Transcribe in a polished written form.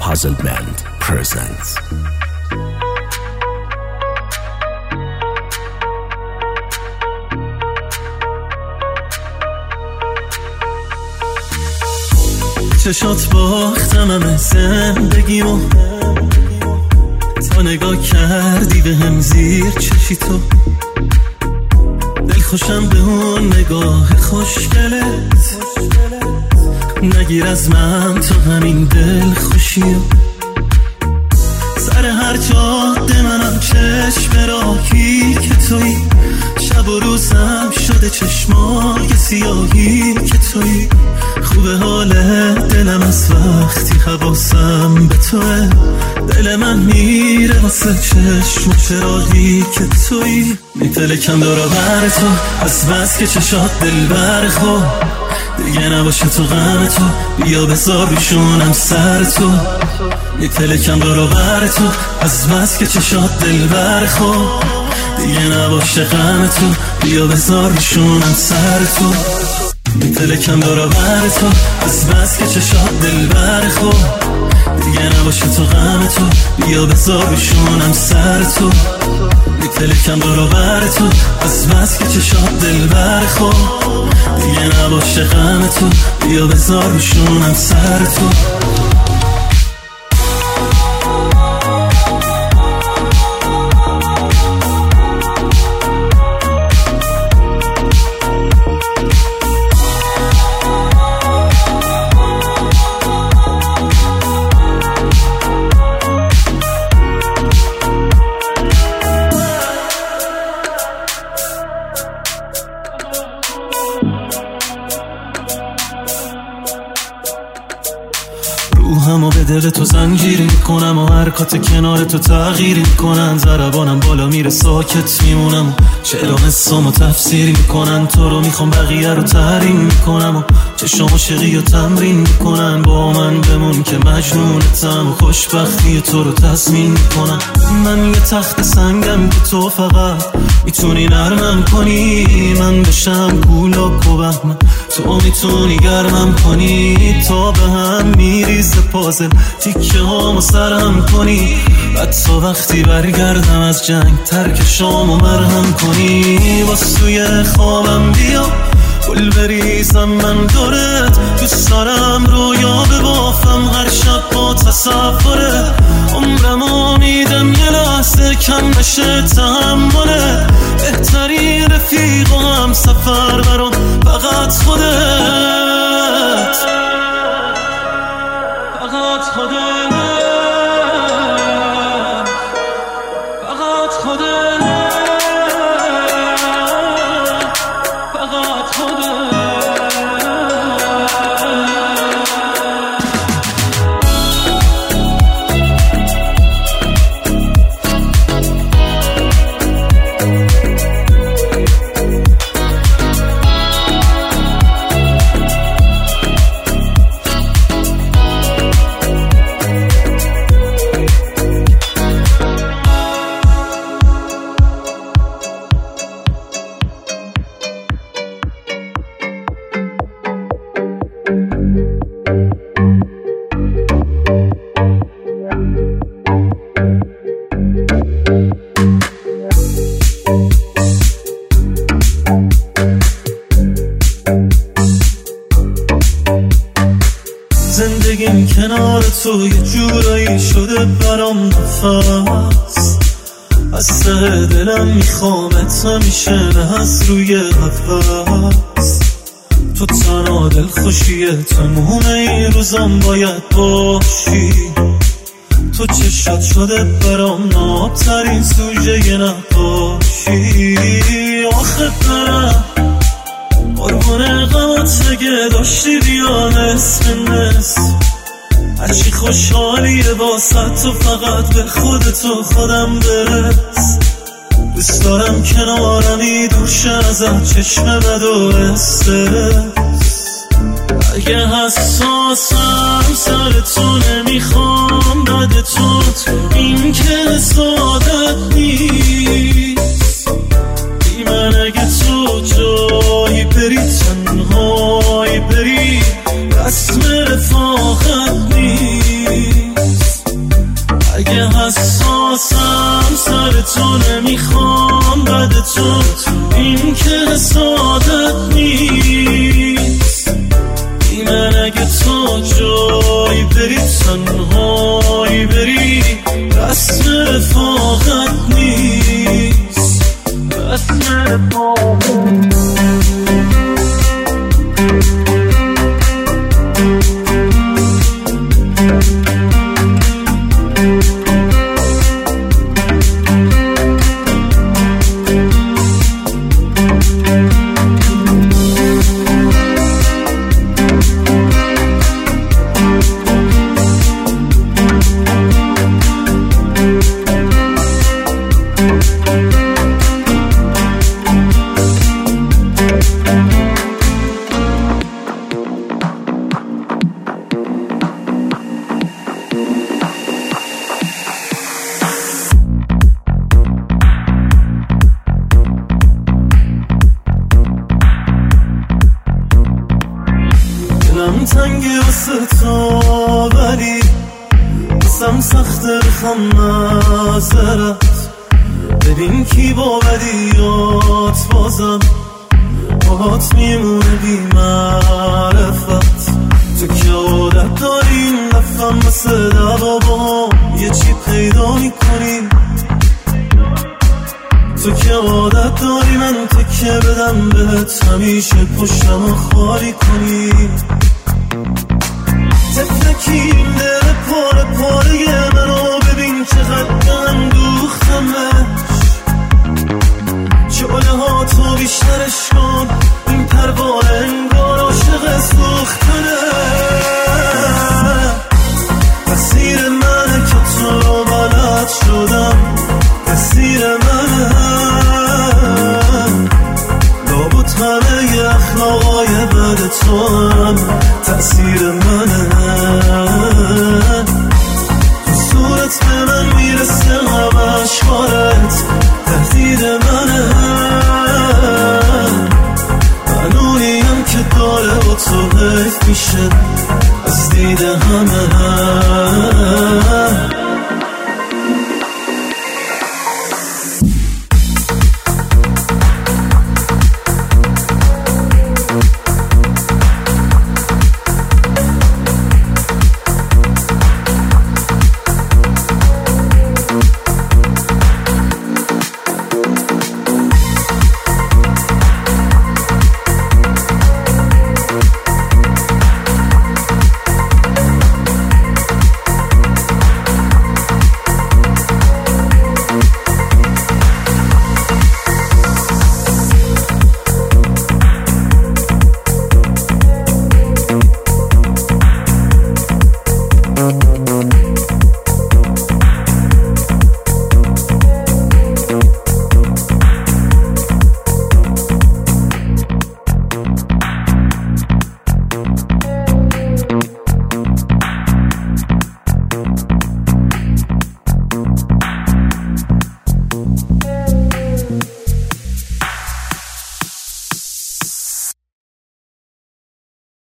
Puzzle Band presents چشات باختم همه زندگیمو، تا نگاه کردی به هم زیر چشی تو. دل خوشم به اون نگاه خوشگلت، نگیر از من تو همین دل خوشیو. سر هر جاده منم چشم راهی که تویی، شب و روزم شده چشمای سیاهی که تویی. خوبه حال دلم از وقتی حواسم به توه، دل من میره واسه چشم و چراغی که تویی. میپلکم دورا بر تو از بس که چشات دل برخو، دیگه نباشه تو غم تو، بیا بذار روشونم سر تو. میپلکم دورا بر تو از بس که چشات دل برخو، دیگه نباشه غم تو، بیا بذار روشونم سر تو. میپلکم دورا بر تو از بس که چشات دل برخو، دیگه نباشه تو غم تو، بیا بذار روشونم سر تو. میپلکم دورا بر تو از بس که چشات دل برخو، دیگه نباشه غم تو، بیا بذار روشونم سر تو. روحمو به دل تو زنجیر میکنم و حرکات کنار تو تغییر میکنن. ضربانم بالا میره ساکت میمونم و شعرام اسمو تفسیر میکنن. تو رو میخوام بقیه رو تحریم میکنم و چشم عاشقی رو تمرین میکنن. با من بمون که مجنونتم و خوشبختی تو رو تضمین میکنم. من یه تخت سنگم که تو فقط میتونی نرمم کنی، من بشم کولاک و بهمن تو میتونی گرمم کنی. تا به هم میریزه پازل تیکه هامو سرم کنی، حتی وقتی برگردم از جنگ ترک شامو مرهم کنی. واسوی خوابم بیا گل بریزم من دورت، دوست دارم رویا ببافم هر شب با تصوره. عمرمو میدم یه لحظه کم بشه تحمله، بهترین رفیق و هم سفر برام فقط خودت، فقط خودت، فقط خودت، فقط خودت. زندگیم کنار تو یه جورایی شده برام نفس، از ته دلم میخوامت همیشه نه از روی قفس. تو تنها دل خوشیه تموم این روزم باید باشی. تو چشات شده برام نابترین سوژه نقاشی. آخه برم قربون غمات اگه داشتی بیا نصف هرچی خوشحالیه واسه تو فقط به خودتو خودم برس. دوست دارم کنارمی دوشه ازت چشم بد و استرس. اگه حساسم سر تو نمیخوام بد تو، این که سادت نیست. بی من اگه تو جایی بری تنهایی بری، رسم رفاقت نیست. تو این که حسادت نیست. من اگه تو جای بری تنهایی بری رسم رفاقت نیست، رسم رفاقت. دلم تنگه واسه تو ولی بسم سخته بخم معذرت. ببین کی با بدیات بازم باهات میمونه بی معرفت. تو که عادت داری این دفعه مثل دوا با یه چی پیدا میکنی. تو که عادت داری من تکه بدم بهت همیشه پشتم خالی کنی. تفلکیم دل پاره پاره منو ببین چقدر اندوختمش. شعله ها تو بیشترش کن این پروانه انگار عاشق سوختنه. مسیر منه که تو رو بلد شدم، مسیر منه لابد همه اخلاقای بد تو هم تأثیر منه. تو صورت به من میرسه همه اشکارت تهدید منه. معلولیم که داره با تو حیف میشه از دید همه.